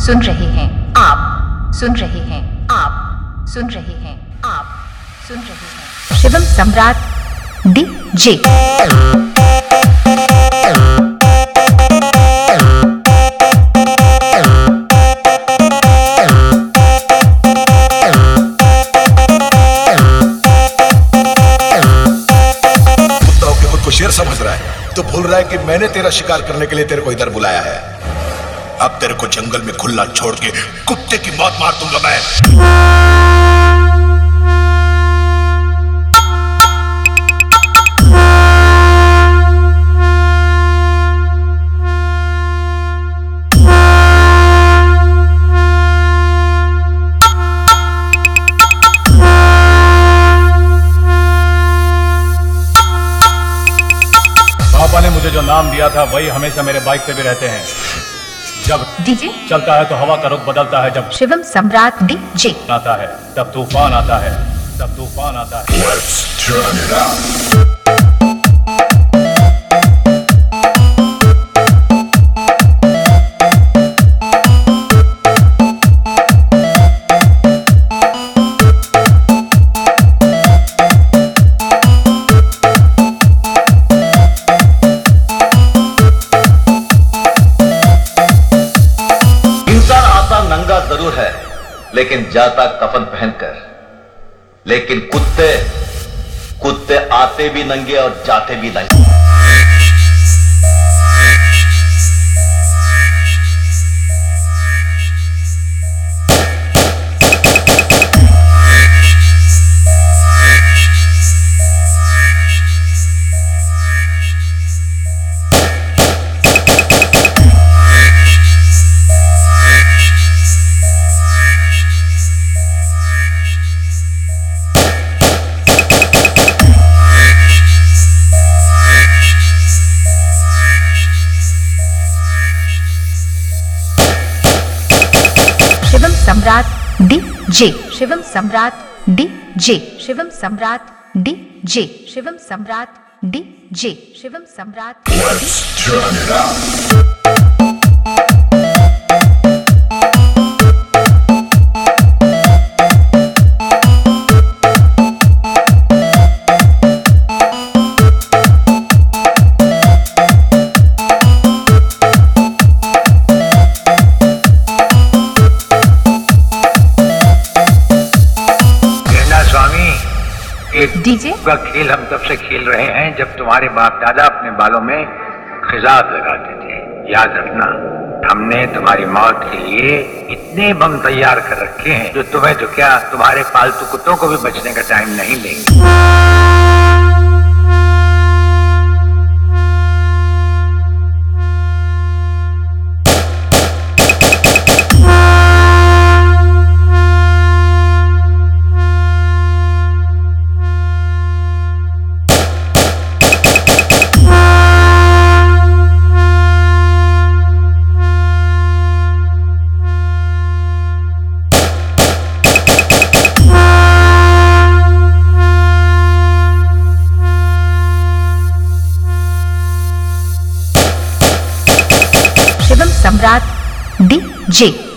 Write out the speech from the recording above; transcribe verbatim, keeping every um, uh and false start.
सुन रहे हैं आप सुन रहे हैं आप सुन रहे हैं आप सुन रहे हैं शिवम सम्राट डीजे। शेर समझ रहा है तो भूल रहा है कि मैंने तेरा शिकार करने के लिए तेरे को इधर बुलाया है। अब तेरे को जंगल में खुला छोड़ के कुत्ते की मौत मार दूंगा मैं। पापा ने मुझे जो नाम दिया था वही हमेशा मेरे बाइक पे भी रहते हैं। जब डीजे चलता है तो हवा का रुख बदलता है, जब शिवम सम्राट डीजे आता है तब तूफान आता है, तब तूफान आता है। Let's turn it up. नंगा जरूर है लेकिन जाता कफन पहनकर, लेकिन कुत्ते कुत्ते आते भी नंगे और जाते भी नंगे। Shivam Samrat DJ Shivam Samrat DJ Shivam Samrat DJ Shivam Samrat DJ Shivam Samrat. Let's turn it up. DJ का खेल हम तब से खेल रहे हैं जब तुम्हारे बाप दादा अपने बालों में खिजाब लगाते थे। याद रखना, हमने तुम्हारी मौत के लिए इतने बम तैयार कर रखे हैं जो तुम्हें तो क्या तुम्हारे पालतू कुत्तों को भी बचने का टाइम नहीं देंगे। शिवम सम्राट डीजे